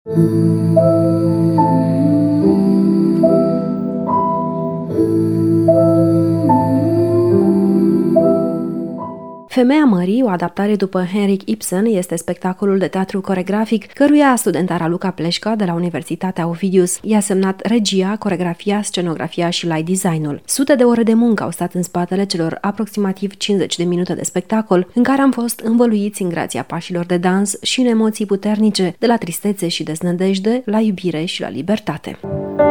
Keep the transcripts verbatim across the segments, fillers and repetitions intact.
Femeia Mării, o adaptare după Henrik Ibsen, este spectacolul de teatru coregrafic căruia studenta Raluca Pleșca de la Universitatea Ovidius i-a semnat regia, coregrafia, scenografia și light design-ul. Sute de ore de muncă au stat în spatele celor aproximativ cincizeci de minute de spectacol, în care am fost învăluiți în grația pașilor de dans și în emoții puternice, de la tristețe și deznădejde, la iubire și la libertate.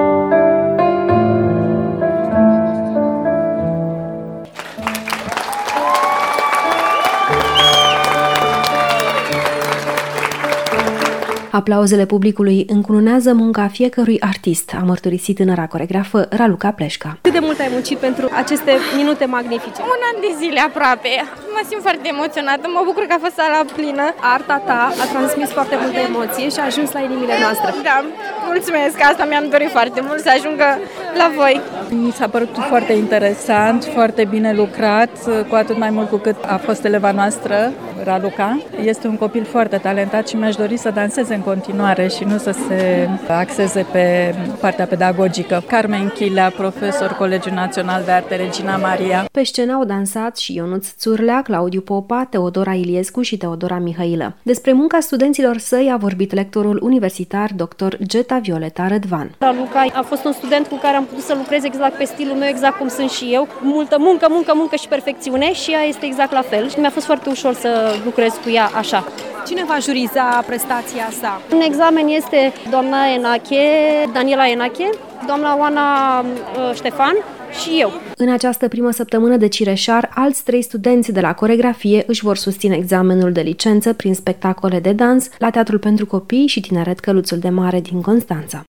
Aplauzele publicului încununează munca fiecărui artist, a mărturisit tânăra coregrafă Raluca Pleșca. Cât de mult ai muncit pentru aceste minute magnifice? Un an de zile aproape. Mă simt foarte emoționată, mă bucur că a fost sala plină. Arta ta a transmis foarte multă emoție și a ajuns la inimile noastre. Da, mulțumesc, asta mi-am dorit foarte mult, să ajungă la voi. Mi s-a părut foarte interesant, foarte bine lucrat, cu atât mai mult cu cât a fost eleva noastră, Raluca. Este un copil foarte talentat și mi-aș dori să danseze în continuare și nu să se axeze pe partea pedagogică. Carmen Chilea, profesor, Colegiul Național de Arte Regina Maria. Pe scenă au dansat și Ionuț Țurlea, Claudiu Popa, Teodora Iliescu și Teodora Mihailă. Despre munca studenților săi a vorbit lectorul universitar doctor Geta Violeta Rădvan. Raluca a fost un student cu care am putut să lucrez exact pe stilul meu, exact cum sunt și eu. Multă muncă, muncă, muncă și perfecțiune și ea este exact la fel. Și mi-a fost foarte ușor să lucrez cu ea așa. Cine va juriza prestația sa? În examen este doamna Enache, Daniela Enache, doamna Oana uh, Ștefan și eu. În această primă săptămână de Cireșar, alți trei studenți de la coregrafie își vor susține examenul de licență prin spectacole de dans la Teatrul pentru Copii și Tineret Căluțul de Mare din Constanța.